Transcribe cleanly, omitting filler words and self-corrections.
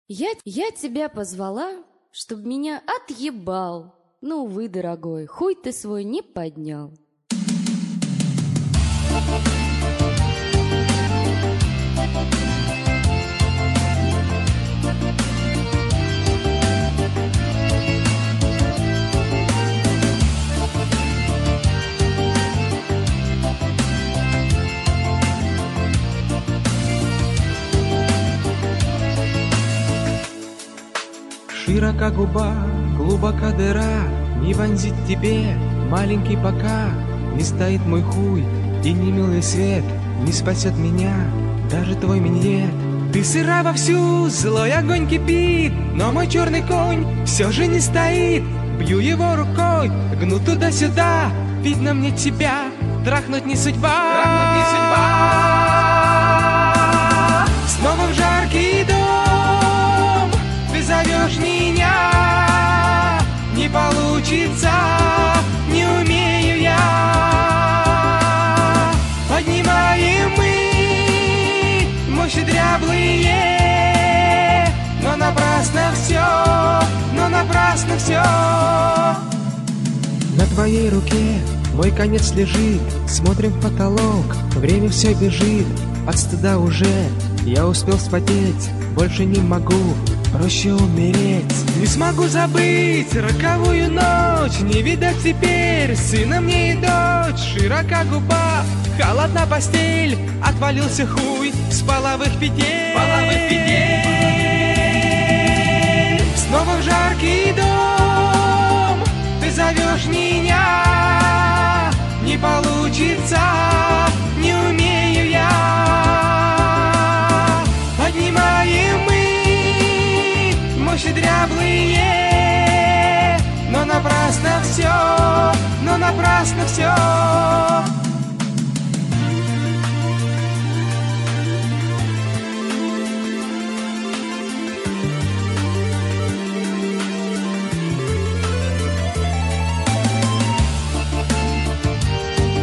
Я тебя позвала, чтоб меня отъебал. Ну, увы, дорогой, хуй ты свой не поднял. Широка губа, глубока дыра, не вонзит тебе, маленький, пока не стоит мой хуй, и не милый свет не спасет меня, даже твой миньет. Ты сыра вовсю, злой огонь кипит, но мой черный конь все же не стоит. Бью его рукой, гну туда-сюда, видно мне тебя, трахнуть не судьба. Снова в жаркий дом ты зовешь меня, не получится, не умею я. Поднимаем мы мощи дряблые, но напрасно все. На твоей руке мой конец лежит, смотрим в потолок, время все бежит, от стыда уже я успел вспотеть, больше не могу, проще умереть. Не смогу забыть роковую ночь, не видать теперь сына мне и дочь. Широка губа, холодна постель, отвалился хуй с половых петель. Снова в жаркий дом ты зовешь меня, не получится, не умею я. Поднимаем мы мощи дряблые, но напрасно все.